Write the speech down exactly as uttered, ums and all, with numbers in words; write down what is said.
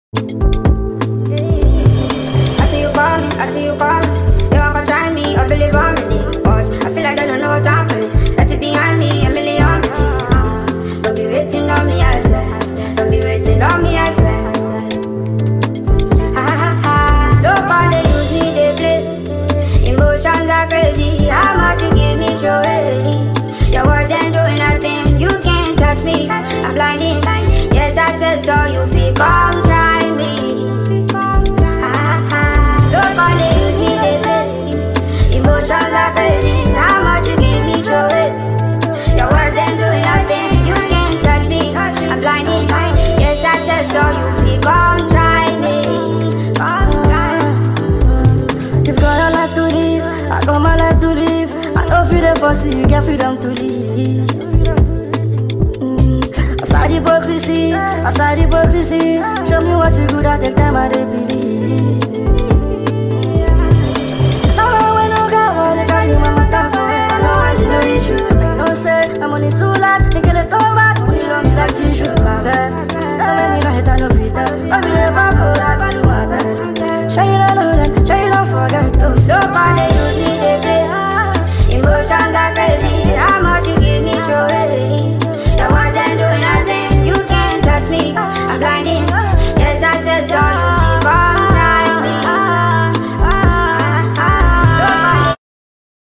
I see you calling, I see you calling. You want to try me, I believe on me. Cause I feel like I don't know what I'm feeling. Let it behind me, a million bitches. Don't be waiting on me, I swear. Don't be waiting on me, I swear. Ha ha ha. Nobody use me, they play. Emotions are crazy. How much you give me, throw away. Your words ain't doing nothing. You can't touch me. I'm blinding. Yes, I said so. You feel come try me. Nobody use me, they play. Emotions are crazy. How much you give me, throw it. Your words ain't doing nothing. You can't touch me. I'm blinding. Yes, I said so. You feel come try me. Come try. You've got a life to live. I got my life to live. I know freedom for see. You get freedom to live. Mm. Outside hypocrisy, outside hypocrisy. Show me what you good at. Take time I dey believe.